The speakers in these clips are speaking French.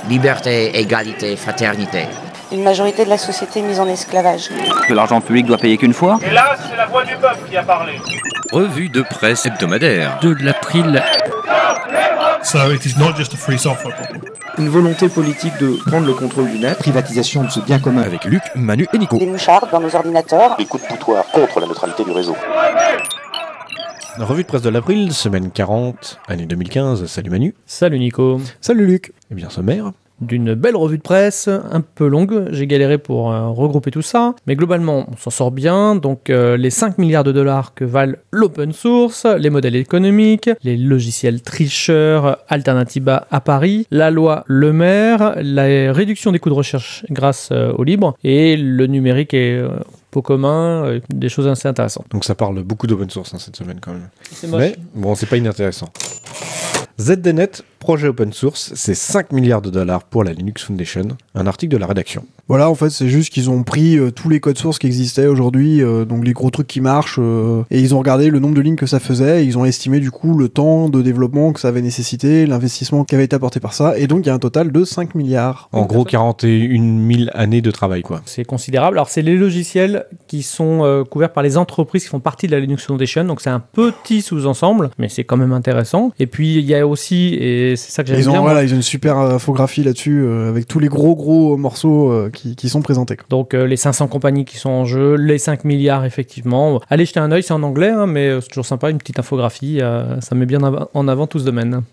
Liberté, égalité, fraternité. Une majorité de la société mise en esclavage. Que l'argent public doit payer qu'une fois. Et là, c'est la voix du peuple qui a parlé. Revue de presse hebdomadaire de l'April. So it is not just a free software problem. Une volonté politique de prendre le contrôle du net. Privatisation de ce bien commun. Avec Luc, Manu et Nico. Des mouchards dans nos ordinateurs. Des coups de poutoir contre la neutralité du réseau. Revue de presse de l'April, semaine 40, année 2015. Salut Manu. Salut Nico. Salut Luc. Eh bien, sommaire. D'une belle revue de presse, un peu longue, j'ai galéré pour regrouper tout ça, mais globalement on s'en sort bien, donc les 5 milliards de dollars que valent l'open source, les modèles économiques, les logiciels tricheurs, Alternativa à Paris, la loi Le Maire, la réduction des coûts de recherche grâce au libre, et le numérique est pot commun, des choses assez intéressantes. Donc ça parle beaucoup d'open source cette semaine quand même. C'est moche. Mais bon, c'est pas inintéressant. ZDNet, projet open source, c'est 5 milliards de dollars pour la Linux Foundation, un article de la rédaction. Voilà, en fait, c'est juste qu'ils ont pris tous les codes sources qui existaient aujourd'hui, donc les gros trucs qui marchent, et ils ont regardé le nombre de lignes que ça faisait, et ils ont estimé du coup le temps de développement que ça avait nécessité, l'investissement qui avait été apporté par ça, et donc il y a un total de 5 milliards. En gros, 41 000 années de travail, quoi. C'est considérable. Alors, c'est les logiciels qui sont couverts par les entreprises qui font partie de la Linux Foundation, donc c'est un petit sous-ensemble, mais c'est quand même intéressant. Et puis, il y a aussi, et c'est ça que j'aime bien... Voilà, ils ont une super infographie là-dessus, avec tous les gros morceaux qui sont présentés. Donc les 500 compagnies qui sont en jeu, les 5 milliards effectivement. Allez jeter un œil, c'est en anglais, hein, mais c'est toujours sympa, une petite infographie, ça met bien en avant tout ce domaine.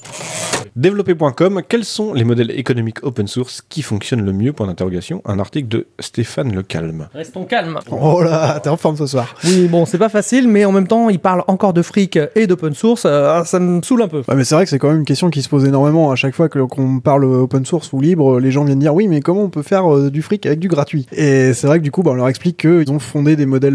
Développer.com, quels sont les modèles économiques open source qui fonctionnent le mieux ? Point d'interrogation. Un article de Stéphane Le Calme. Restons calmes. Oh là, t'es en forme ce soir. Oui, bon, c'est pas facile, mais en même temps, il parle encore de fric et d'open source, ça me saoule un peu. Ouais, mais c'est vrai que c'est quand même une question qui se pose énormément. À chaque fois qu'on parle open source ou libre, les gens viennent dire oui, mais comment on peut faire du fric avec du gratuit ? Et c'est vrai que du coup, on leur explique qu'ils ont fondé des modèles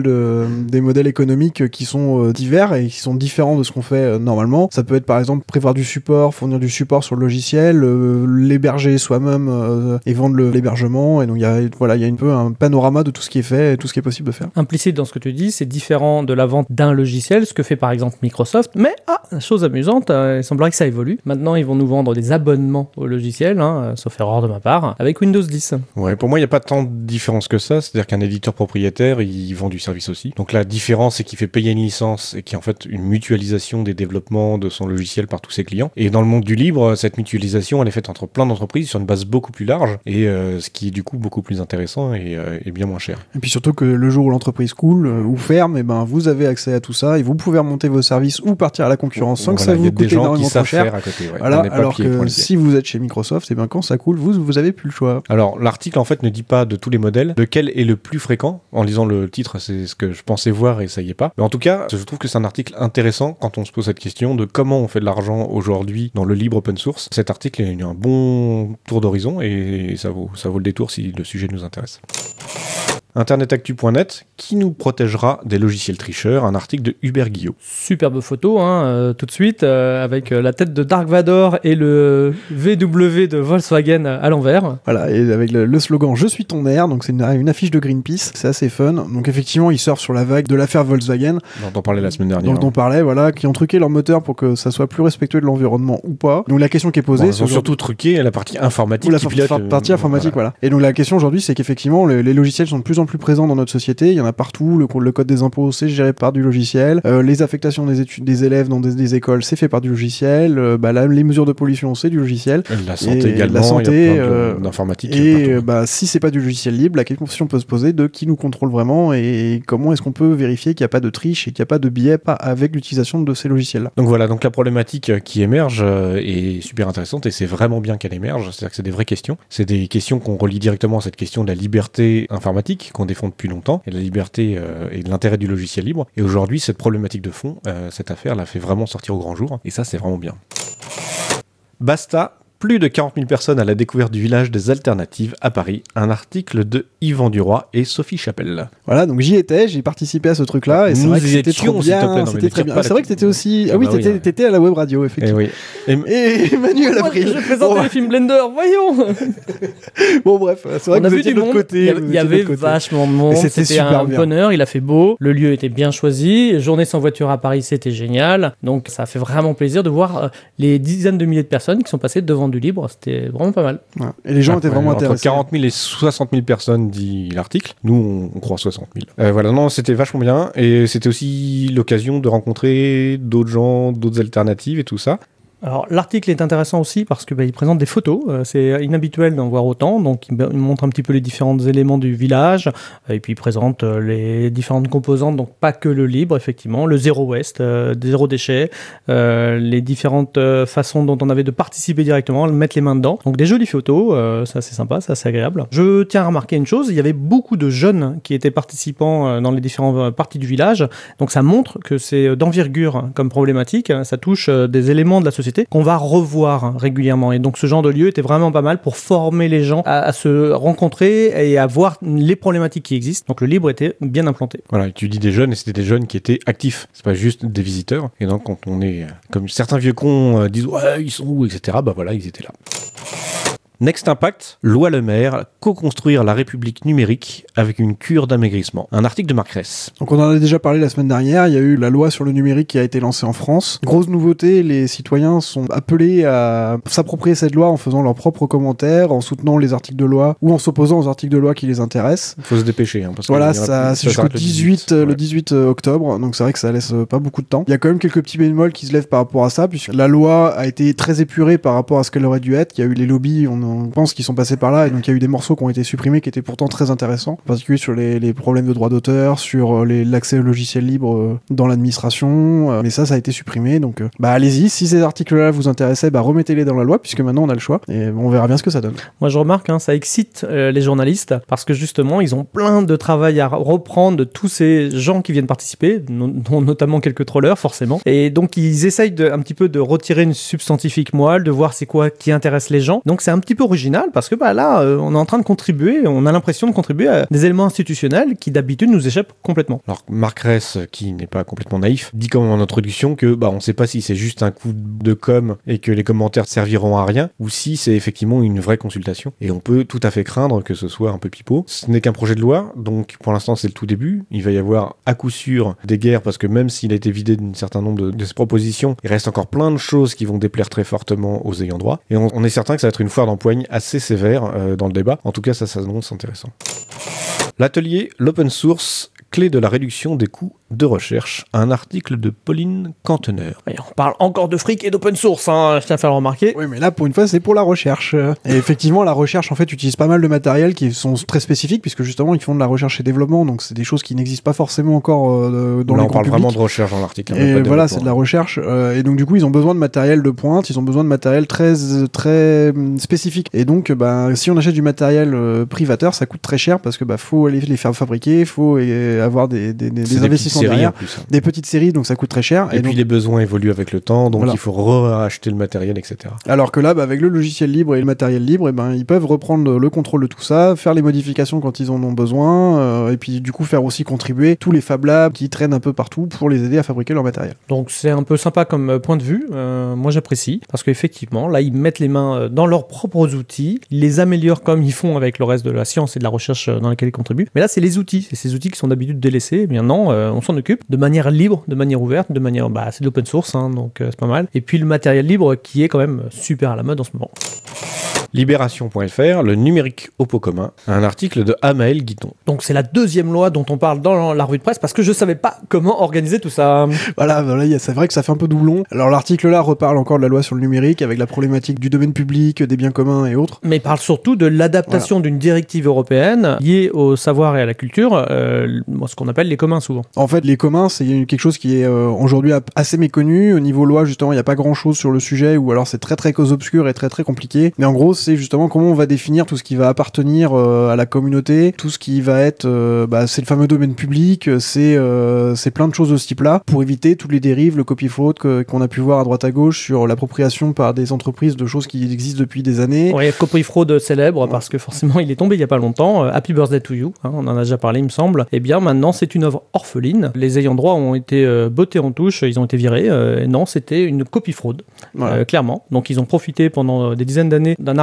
économiques qui sont divers et qui sont différents de ce qu'on fait normalement. Ça peut être par exemple prévoir du support, fournir du support sur le logiciel, l'héberger soi-même et vendre l'hébergement. Et donc il y a un peu un panorama de tout ce qui est fait et tout ce qui est possible de faire. Implicite dans ce que tu dis, c'est différent de la vente d'un logiciel, ce que fait par exemple Microsoft. Mais chose amusante, il semblerait que ça évolue. Maintenant, ils vont nous vendre des abonnements au logiciel, sauf erreur de ma part, avec Windows 10. Ouais, pour moi, il n'y a pas tant de différence que ça. C'est-à-dire qu'un éditeur propriétaire, il vend du service aussi. Donc la différence, c'est qu'il fait payer une licence et qu'il y a en fait une mutualisation des développements de son logiciel par tous ses clients. Et dans le monde du libre, cette mutualisation, elle est faite entre plein d'entreprises sur une base beaucoup plus large et ce qui est du coup beaucoup plus intéressant et bien moins cher. Et puis surtout que le jour où l'entreprise coule ou ferme, vous avez accès à tout ça et vous pouvez remonter vos services ou partir à la concurrence sans que ça vous coûte énormément trop cher. À côté, ouais. Voilà, alors que si vous êtes chez Microsoft, quand ça coule, vous avez plus le choix. Alors l'article en fait ne dit pas de tous les modèles lequel est le plus fréquent. En lisant le titre, c'est ce que je pensais voir et ça y est pas. Mais en tout cas, je trouve que c'est un article intéressant quand on se pose cette question de comment on fait de l'argent aujourd'hui dans le libre open source. Cet article est un bon tour d'horizon et ça vaut le détour si le sujet nous intéresse. Internetactu.net, qui nous protégera des logiciels tricheurs, un article de Hubert Guillot. Superbe photo, tout de suite, avec la tête de Dark Vador et le VW de Volkswagen à l'envers. Voilà, et avec le slogan « Je suis ton air », donc c'est une affiche de Greenpeace, c'est assez fun. Donc effectivement, ils surfent sur la vague de l'affaire Volkswagen. Dont on parlait la semaine dernière. Dont on parlait, voilà, qui ont truqué leur moteur pour que ça soit plus respectueux de l'environnement ou pas. Donc la question qui est posée... ils ont surtout truqué la partie informatique. Partie informatique, voilà. Et donc la question aujourd'hui, c'est qu'effectivement, les logiciels sont de plus en plus présents dans notre société, il y en a partout, le code des impôts c'est géré par du logiciel, les affectations des élèves dans des écoles c'est fait par du logiciel, les mesures de pollution c'est du logiciel, la santé également, il y a plein d'informatique et si c'est pas du logiciel libre, la question peut se poser de qui nous contrôle vraiment et comment est-ce qu'on peut vérifier qu'il n'y a pas de triche et qu'il n'y a pas de biais avec l'utilisation de ces logiciels là. Donc voilà, donc la problématique qui émerge est super intéressante et c'est vraiment bien qu'elle émerge, c'est-à-dire que c'est des vraies questions, c'est des questions qu'on relie directement à cette question de la liberté informatique qu'on défend depuis longtemps, et de la liberté et de l'intérêt du logiciel libre. Et aujourd'hui, cette problématique de fond, cette affaire la fait vraiment sortir au grand jour. Et ça, c'est vraiment bien. Basta. Plus de 40 000 personnes à la découverte du village des alternatives à Paris. Un article de Yvan Duroy et Sophie Chapelle. Voilà, donc j'y étais, j'ai participé à ce truc-là et c'est vrai que c'était trop bien, c'était très bien. C'est vrai que t'étais aussi... Ah oui, t'étais à la web radio, effectivement. Et Manu à l'April. Je présentais les films Blender, voyons. Bon bref, c'est vrai que vous étiez de l'autre côté. Il y avait vachement de monde, c'était un bonheur, il a fait beau, le lieu était bien choisi, journée sans voiture à Paris, c'était génial. Donc ça a fait vraiment plaisir de voir les dizaines de milliers de personnes qui sont passées devant défendre du libre, c'était vraiment pas mal. Ouais. Et les gens étaient vraiment entre intéressés. 40 000 et 60 000 personnes, dit l'article. Nous, on croit 60 000. Voilà, non, c'était vachement bien. Et c'était aussi l'occasion de rencontrer d'autres gens, d'autres alternatives et tout ça. Alors l'article est intéressant aussi parce que il présente des photos, c'est inhabituel d'en voir autant, donc il montre un petit peu les différents éléments du village, et puis il présente les différentes composantes, donc pas que le libre effectivement, le zéro waste, zéro déchet, les différentes façons dont on avait de participer directement, mettre les mains dedans, donc des jolies photos, ça c'est sympa, ça c'est agréable. Je tiens à remarquer une chose, il y avait beaucoup de jeunes qui étaient participants dans les différentes parties du village, donc ça montre que c'est d'envergure comme problématique, ça touche des éléments de la société qu'on va revoir régulièrement. Et donc ce genre de lieu était vraiment pas mal pour former les gens à se rencontrer et à voir les problématiques qui existent. Donc le libre était bien implanté. Voilà, tu dis des jeunes, et c'était des jeunes qui étaient actifs. C'est pas juste des visiteurs. Et donc quand on est, comme certains vieux cons disent, ouais, ils sont où, etc. Bah voilà, ils étaient là. Next Impact, loi Le Maire, co-construire la République numérique avec une cure d'amaigrissement. Un article de Marc Ress. Donc on en a déjà parlé la semaine dernière, il y a eu la loi sur le numérique qui a été lancée en France. Grosse nouveauté, les citoyens sont appelés à s'approprier cette loi en faisant leurs propres commentaires, en soutenant les articles de loi ou en s'opposant aux articles de loi qui les intéressent. Il faut se dépêcher. Parce voilà, ça c'est jusqu'au 18 octobre, donc c'est vrai que ça laisse pas beaucoup de temps. Il y a quand même quelques petits bémols qui se lèvent par rapport à ça, puisque la loi a été très épurée par rapport à ce qu'elle aurait dû être. Il y a eu les lobbies, on pense qu'ils sont passés par là, et donc il y a eu des morceaux qui ont été supprimés qui étaient pourtant très intéressants, en particulier sur les problèmes de droit d'auteur, sur l'accès au logiciel libre dans l'administration, mais ça a été supprimé, donc allez-y, si ces articles-là vous intéressaient, remettez-les dans la loi, puisque maintenant on a le choix, et on verra bien ce que ça donne. Moi je remarque, ça excite les journalistes, parce que justement ils ont plein de travail à reprendre de tous ces gens qui viennent participer, dont notamment quelques trollers forcément, et donc ils essayent un petit peu de retirer une substantifique moelle, de voir c'est quoi qui intéresse les gens, donc c'est un petit peu original, parce que là, on est en train de contribuer, on a l'impression de contribuer à des éléments institutionnels qui d'habitude nous échappent complètement. Alors Marc Ress, qui n'est pas complètement naïf, dit quand même en introduction que on ne sait pas si c'est juste un coup de com et que les commentaires serviront à rien, ou si c'est effectivement une vraie consultation. Et on peut tout à fait craindre que ce soit un peu pipeau. Ce n'est qu'un projet de loi, donc pour l'instant c'est le tout début. Il va y avoir à coup sûr des guerres, parce que même s'il a été vidé d'un certain nombre de ses propositions, il reste encore plein de choses qui vont déplaire très fortement aux ayants droit. Et on est certain que ça va être une foire d'empoigne assez sévère dans le débat. En tout cas, ça s'annonce intéressant. L'atelier, l'open source, clé de la réduction des coûts de recherche, un article de Pauline Canteneur. Et on parle encore de fric et d'open source, je tiens à faire le remarquer. Oui, mais là, pour une fois, c'est pour la recherche. Et effectivement, la recherche, en fait, utilise pas mal de matériel qui sont très spécifiques, puisque justement, ils font de la recherche et développement, donc c'est des choses qui n'existent pas forcément encore dans là, le on parle vraiment de recherche dans l'article. Et voilà, c'est de la recherche. Et donc, du coup, ils ont besoin de matériel de pointe, ils ont besoin de matériel très spécifique. Et donc, si on achète du matériel privateur, ça coûte très cher, parce que faut aller les faire fabriquer, faut avoir des investissements derrière, des petites séries, donc ça coûte très cher. Et puis les besoins évoluent avec le temps, donc il faut racheter le matériel, etc. Alors que là, avec le logiciel libre et le matériel libre, ils peuvent reprendre le contrôle de tout ça, faire les modifications quand ils en ont besoin, et puis du coup faire aussi contribuer tous les Fab Labs qui traînent un peu partout pour les aider à fabriquer leur matériel. Donc c'est un peu sympa comme point de vue, moi j'apprécie, parce qu'effectivement, là ils mettent les mains dans leurs propres outils, ils les améliorent comme ils font avec le reste de la science et de la recherche dans laquelle ils contribuent, mais là c'est les outils, c'est ces outils qui sont d'habitude délaissés, et bien non, on s'en occupe de manière libre, de manière ouverte, de manière, c'est de l'open source, donc c'est pas mal, et puis le matériel libre qui est quand même super à la mode en ce moment. Libération.fr, le numérique au pot commun, un article de Amael Guiton. Donc c'est la deuxième loi dont on parle dans la revue de presse, parce que je savais pas comment organiser tout ça. Voilà, c'est vrai que ça fait un peu doublon. Alors l'article là reparle encore de la loi sur le numérique, avec la problématique du domaine public, des biens communs et autres. Mais il parle surtout de l'adaptation d'une directive européenne liée au savoir et à la culture, ce qu'on appelle les communs souvent. En fait, les communs, c'est quelque chose qui est aujourd'hui assez méconnu. Au niveau loi, justement, il n'y a pas grand chose sur le sujet, ou alors c'est très très cause obscure et très très compliqué. Mais en gros, c'est justement comment on va définir tout ce qui va appartenir à la communauté, tout ce qui va être, c'est le fameux domaine public, c'est plein de choses de ce type-là, pour éviter toutes les dérives, le copy-fraude qu'on a pu voir à droite à gauche sur l'appropriation par des entreprises de choses qui existent depuis des années. Oui, copy-fraude célèbre, parce que forcément il est tombé il y a pas longtemps, Happy Birthday to You, on en a déjà parlé il me semble. Et bien maintenant c'est une œuvre orpheline, les ayants droit ont été bottés en touche, ils ont été virés, et non, c'était une copie-fraude, clairement. Donc ils ont profité pendant des dizaines d'années d'un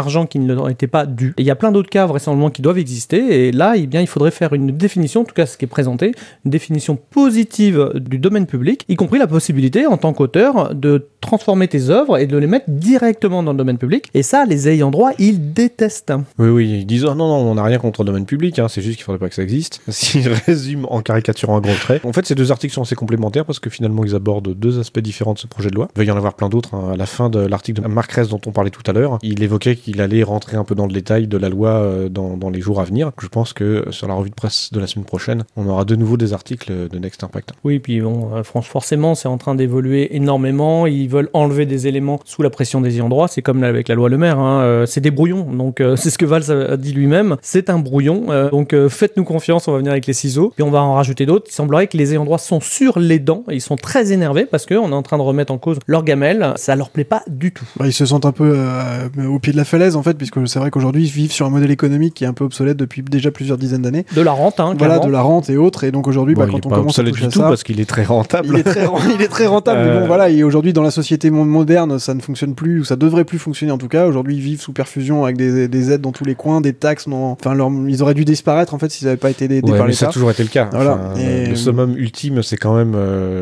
argent qui ne leur était pas dû. Et il y a plein d'autres cas vraisemblablement qui doivent exister, et là, eh bien, il faudrait faire une définition, en tout cas ce qui est présenté, une définition positive du domaine public, y compris la possibilité, en tant qu'auteur, de transformer tes œuvres et de les mettre directement dans le domaine public. Et ça, les ayants droit, ils détestent. Oui, ils disent non, on n'a rien contre le domaine public, c'est juste qu'il faudrait pas que ça existe. S'ils résument en caricaturant un gros trait. En fait, ces deux articles sont assez complémentaires parce que finalement, ils abordent deux aspects différents de ce projet de loi. Il va y en avoir plein d'autres. À la fin de l'article de Marc Ress dont on parlait tout à l'heure, il évoquait qu'il allait rentrer un peu dans le détail de la loi dans les jours à venir. Je pense que sur la revue de presse de la semaine prochaine, on aura de nouveau des articles de Next Impact. Oui, puis bon, forcément, c'est en train d'évoluer énormément. Ils veulent enlever des éléments sous la pression des ayants droit. C'est comme avec la loi Le Maire. C'est des brouillons. Donc, c'est ce que Valls a dit lui-même. C'est un brouillon. Donc, faites-nous confiance. On va venir avec les ciseaux. Puis, on va en rajouter d'autres. Il semblerait que les ayants droit sont sur les dents. Ils sont très énervés parce qu'on est en train de remettre en cause leur gamelle. Ça leur plaît pas du tout. Ils se sentent un peu au pied de la falaise, en fait, puisque c'est vrai qu'aujourd'hui, ils vivent sur un modèle économique qui est un peu obsolète depuis déjà plusieurs dizaines d'années. De la rente, voilà, de la rente et autres. Et donc, aujourd'hui, quand on commence à toucher à ça... parce qu'il est très rentable. Il est très rentable, mais bon, voilà. Et aujourd'hui, dans la société moderne, ça ne fonctionne plus, ou ça devrait plus fonctionner en tout cas. Aujourd'hui, ils vivent sous perfusion avec des aides dans tous les coins, des taxes. Ils auraient dû disparaître, en fait, s'ils n'avaient pas été aidés par l'État. Mais ça a toujours été le cas. Voilà. Le summum ultime, c'est quand même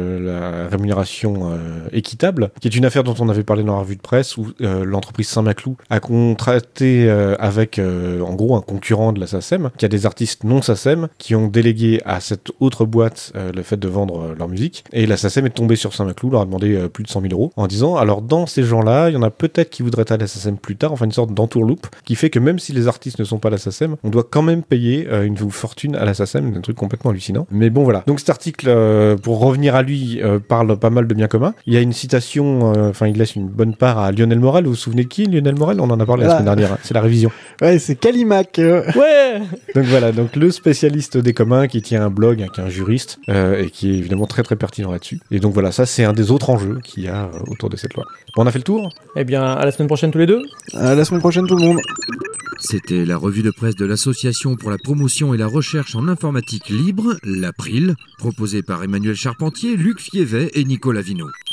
la rémunération équitable, qui est une affaire dont on avait parlé dans la revue de presse, où l'entreprise Saint-Maclou a contracté avec, en gros, un concurrent de la SACEM, qui a des artistes non SACEM, qui ont délégué à cette autre boîte le fait de vendre leur musique. Et la SACEM est tombée sur Saint-Maclou, leur a demandé plus de 100 000 € en disant, alors dans ces gens-là, il y en a peut-être qui voudraient être à la SACEM plus tard, enfin une sorte d'entourloupe, qui fait que même si les artistes ne sont pas à la SACEM, on doit quand même payer une fortune à la SACEM, un truc complètement hallucinant. Mais bon, voilà. Donc cet article, pour revenir à lui, parle pas mal de bien commun. Il y a une citation, il laisse une bonne part à Lionel Morel. Vous vous souvenez de qui, Lionel Morel? On en a parlé la semaine dernière, c'est la révision. Ouais, c'est Calimac. Ouais. Donc voilà, donc le spécialiste des communs qui tient un blog, qui est un juriste, et qui est évidemment très très pertinent là-dessus. Et donc voilà, ça c'est un des autres enjeux qu'il y a autour de cette loi. Bon, on a fait le tour? Eh bien, à la semaine prochaine tous les deux. À la semaine prochaine tout le monde. C'était la revue de presse de l'Association pour la promotion et la recherche en informatique libre, l'April, proposée par Emmanuel Charpentier, Luc Fievet et Nicolas Vino.